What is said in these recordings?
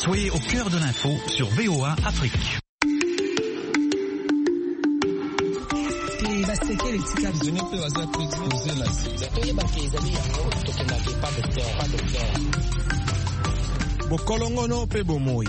Soyez au cœur de l'info sur VOA Afrique. Bokolongono pe bomoi.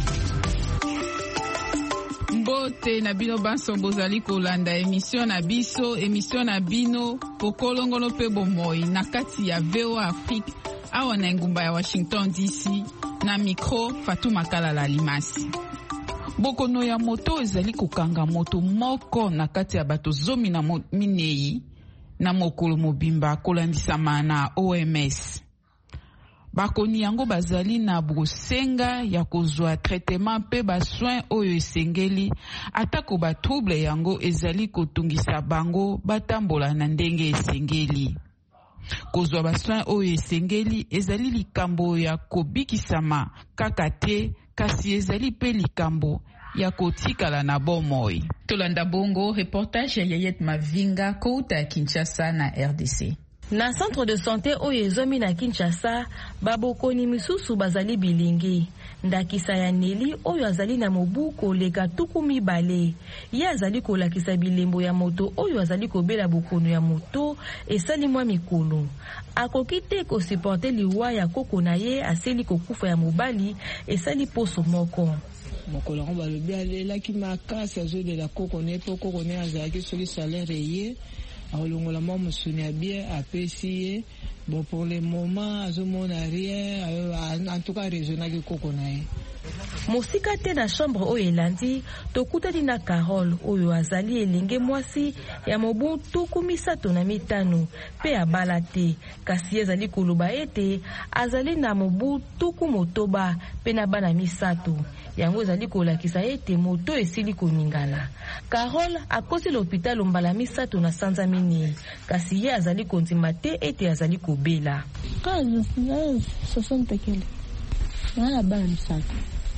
Mbote na bino banso bozali kolanda émission na bino Bokolongono pe bomoi na kati ya VOA Afrique awa na ngumba ya Washington DC na micro Fatou Makala Limasi. Bokono ya moto ezali kokanga moto moko na kati ya bato zomi na minei na mokolo mobimba kolandisama na OMS. Bakoni yango bazali na bosenga ya kozwa traitement pe ba soin oyo esengeli atako ba trouble yango ezali kotungisa bango batambola na ndenge esengeli. Kozwa ba soin oyo esengeli ezali likambo ya kobikisama kaka te kasi ezali pe likambo ya kotikala na bomoi. Tolanda bongo reportage ya Yayet Mavinga kouta Kinshasa na RDC. Na centre de santé oyo ezomi na Kinshasa, babokoni misusu bazali bilingi. Ndakisa ya Neli oyo azali na mobu koleka tuku mibale. Ye azali kolakisa bilembo ya moto oyo azali kobela bokono ya moto esali mwa mikolo. Akoki te kosupporte liwa ya koko na ye aseli kokufa ya mobali esali poso moko. Mokolo ngo balobi alelaki makasi azolela koko ne po koko ne azalaki soki salaire ye. Aolongola mwa musuni ya bien apesi ye. Bon, pour le moment azomona rien, en tout cas raisonnaki koko na ye. Mosika te na chambre oyo elandi tokutani na Carole oyo azali elenge mwasi ya mobu tuku misato na mitano pe abala te kasi azali koloba ete azali na mobu tuku motoba pe na bana misato yango ezali kolakisa ete moto esili koningana. Carole akosi l'hôpital mbala misato na sanza minei kasi ye azali kondima te ete azali kobela. Kazi 60 kg. Na bana misato.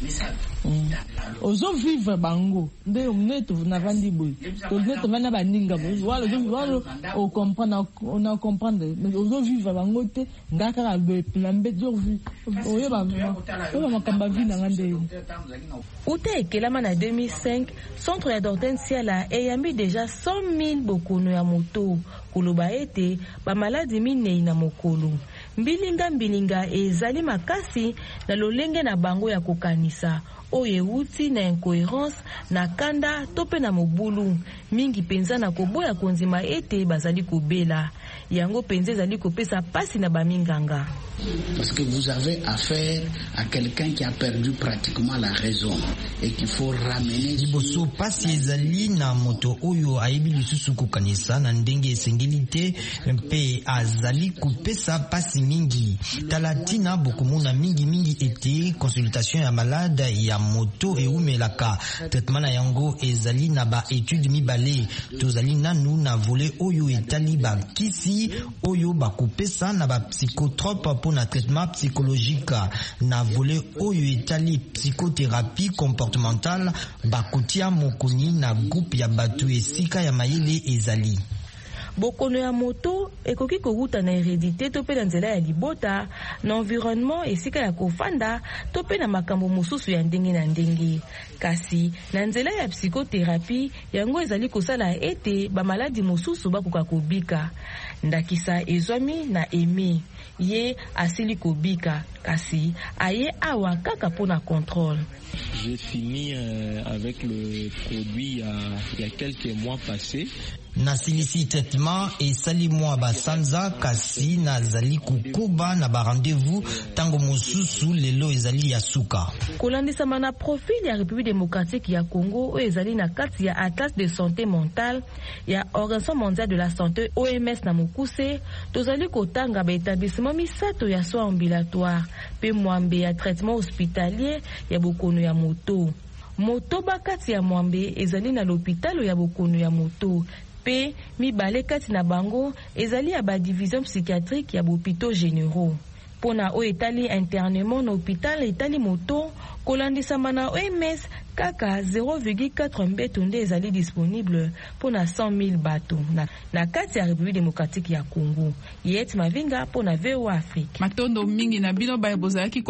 Ozo vivre bango nde omneto na vandi boy to neto vana baninga boy walo o comprendre on a comprendre mais ozo vivre bango te ngaka ka be plambe dur vu oyo ba makamba vina ngande Ute ekelama na 2005 centre ya Hortensia la eyambi déjà 100,000 bokono ya moto koloba ete ba maladi minei na mokolo mbilinga ezali makasi na lolenge na bango ya kokanisa oyo euti na incohérence na kanda tope na mobulu mingi penza na koboya konzima ete bazali kobela yango penza ezali kopesa pasi na baminganga. Parce que vous avez affaire à quelqu'un qui a perdu pratiquement la raison et qu'il faut ramener. Liboso pasi ezali na moto oyo aibi lisusu kokanisa na ndenge esengeli te mpe azali kopesa pasi mingi. Talatina bokomona mingi ete consultation ya malade ya moto eumelaka traitement na yango ezali na ba étude mibale tozali nanu na volet oyo etali ba kisi oyo bakopesa na ba psychotrope na traitement psychologique na volet oyo etali psychothérapie comportementale bakotia mokoni na groupe ya bato esika ya mayele ezali. Bokono ya moto ekoki koruta na hérédité to pe na nzela ya libota na environnement esika ya kofanda to pe na makambo mosusu ya ndenge na ndenge kasi na nzela ya psychothérapie yango ezali kosala ete ba maladi mosusu bakoka kobika. Ndakisa ezwami na Aimé ye asili kobika kasi aye awa kaka pona contrôle. J'ai fini avec le produit il y a quelques mois passés. Na silisi traitement esali mwa basanza kasi na zali kukuba na ba rendez-vous tango mosusu lelo ezali ya suka. Kolandisama na profil ya République démocratique ya Congo oyo ezali na kati ya Atlas de santé mentale ya Organisation mondiale de la santé OMS na mokuse tozali kotanga ba établissement misato ya soins ambulatoires pe mwambe ya traitement hospitalier ya bokono ya moto. Moto bakati ya mwambe ezali na l'hôpital ya bokono ya moto. Pe mibale kati na bango ezali ya ba division psychiatrique ya bopito généraux. Pona o etali internement na hôpital etali moto kolandisama na OMS kaka 0,4 mbeto nde ezali disponible pona 100,000 bato na kati ya République démocratique ya Congo. Yet Mavinga pona VOA Afrique. Matondo mingi na bino ba bozalaki